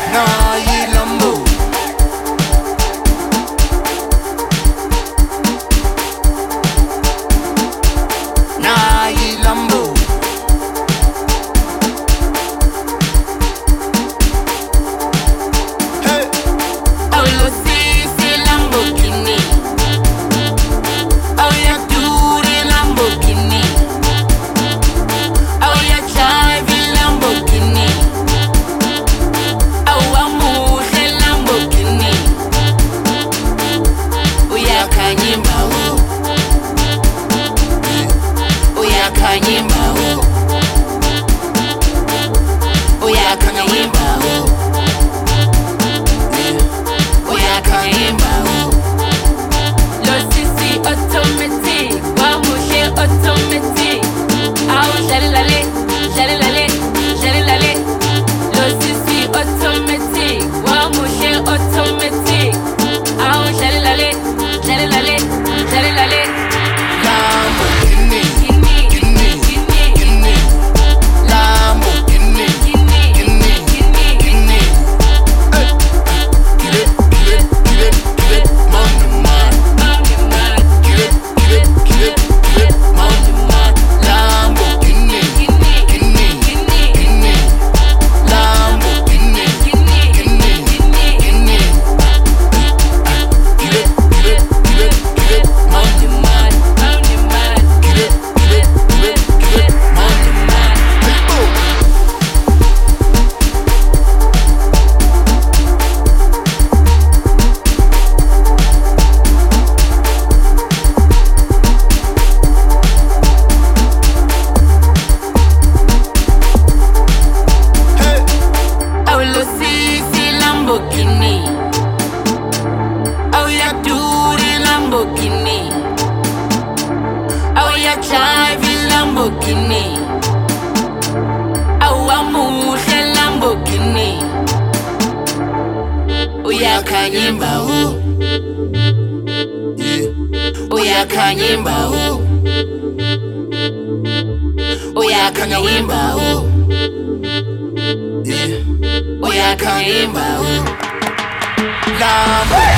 nayi Lambo. Nayi Lambo. Hey. Oh, lo sisi Lamborghini. Oh, ya duri Lamborghini. Oh, ya drive Lamborghini. Oh, amuhle Lamborghini. Uyakhanyimba wo. Uyakhanyimba wo. Uyakhanyimba wo. Uyakhanyimba wo. Lo sisi automatic, wamuhle automatic. Awu jalalale, jalalale, jalalale. Lo sisi automatic, wamuhle automatic. Awu jalalale, jalalale, jalalale. Lamborghini, Gini, Gini, gini, Gini. Lamborghini, gini, Gini, gini. Gini. Hey. Get it, get it, get it, get it, money, man. Money man, Get it, get it, get it, get it, money, man. Lamborghini, gini, Gini, gini, Gini. Lamborghini, gini, Gini, gini. Gini. Get it, get it, get it, get it, money, man. Money man, Get it, get it, get it, get it, money, man. Hey, boom. Hey. oh lo sisi Lamborghini. Oh ya duri Lamborghini. Oh ya drive Lamborghini. Oh amuhle Lamborghini. Uyakhanyimba wo. Uyakhanyimba wo. Uyakhanyimba wo. Yeah. Uyakhanyimba wo. Lambo.